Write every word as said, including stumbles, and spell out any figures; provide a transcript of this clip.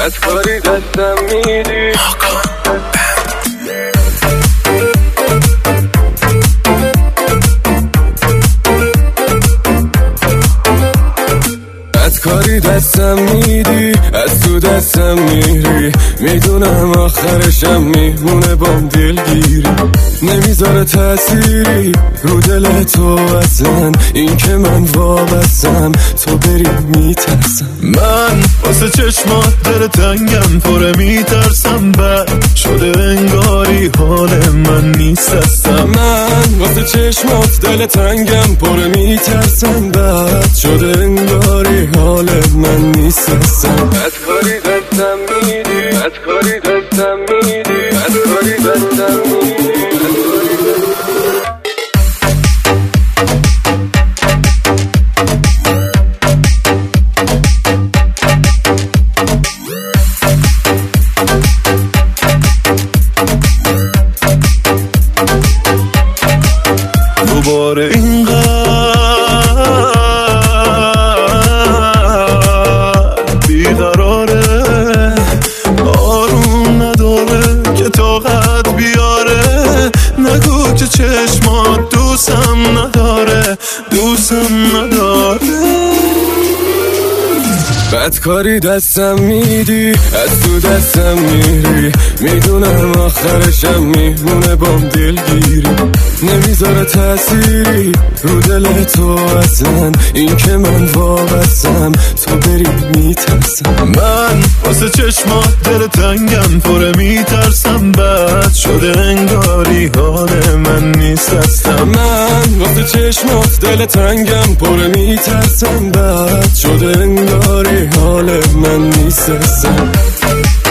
بدکاری دستم میدی. بدکاری دستم میدی، از تو دستم میری، میدونم آخرشم میمونه بام دلگیری، نمیذاره تأثیری رو دل تو اصلا، این که من وابستم تو بری میترسم. من واسه چشمات دل تنگم پره میترسم، بد شده انگاری حال من نیست هستم. من واسه چشمات دل تنگم پره میترسم، بد شده انگاری حال من نیست هستم. بدکاری دستم میدی، بدکاری دستم میدی، بدکاری دستم میدی. دوباره اینقدر بیقراره، آروم نداره که طاقت بیاره، نگو که چشمات دوستم نداره، دوستم نداره. بدکاری دستم میدی، از تو دستم میری، میدونم آخرشم میمونه بام دلگیری، نمیذاره تأثیری رو دل تو اصلا، این که من وابستم تو بری میترسم. من واسه چشمات دل تنگم پره میترسم، بد شده انگاری حال من نیست هستم. من واسه چشمات دل تنگم پره میترسم، بد شده انگاری حال من نیست هستم.